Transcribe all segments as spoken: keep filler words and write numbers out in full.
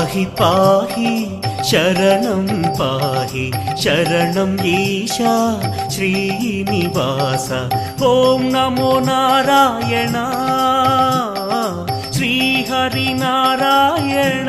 पाहि पाहि शरणं पाहि शरणं ईशा श्रीनिवास। ॐ नमो नारायण श्रीहरिनारायण।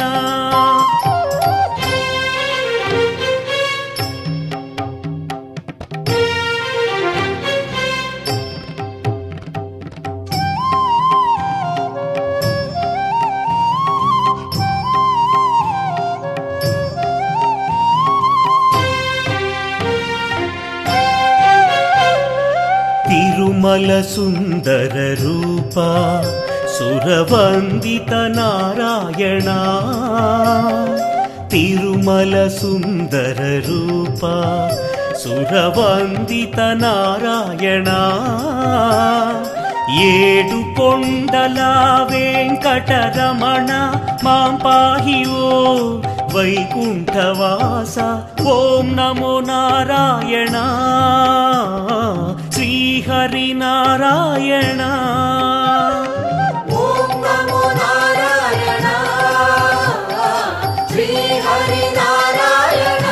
तिरुमल सुंदर रूपा सुरवंदित नारायण। तिरुमल सुंदर रूपा सुरवंदित नारायण। ఏడు కొండల వెంకటరమణ మాం పాహి ఓ వైకుంఠవాస। ఓం నమో నారాయణ శ్రీహరినారాయణ। ఓం నమో నారాయణ శ్రీహరినారాయణ।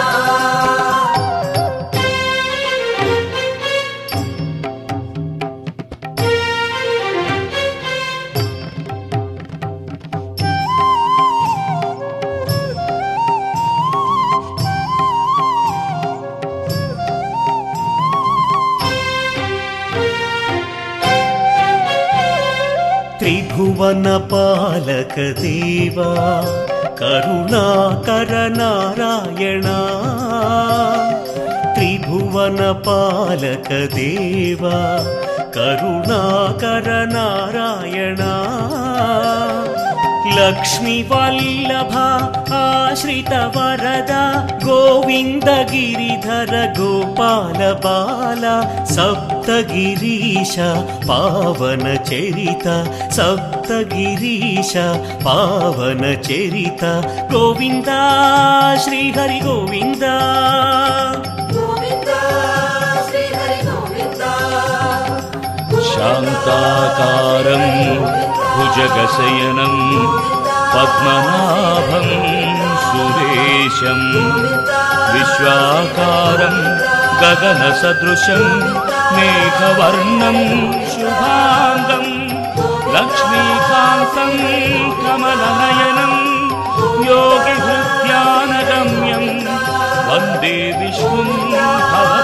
त्रिभुवन पालक देवा करुणाकर नारायण। त्रिभुवन पालक देवा करुणाकर नारायण। लक्ष्मी वल्लभ आश्रित वरदा गोविंद गिरिधर गोपाल बाला। सप्तगिरीश पावन चरित सप्तगिरीश पावन चरित। गोविंद श्री हरि गोविंद गोविंद श्री हरि गोविंद। शान्ताकारं भुजगशयनं पद्मनाभं सुरेशं। विश्वाकारं गगनसदृशं मेघवर्णं शुभांगं। लक्ष्मीकान्तं कमलनयनं योगिहृद्यानगम्यं वन्दे विष्णुं भव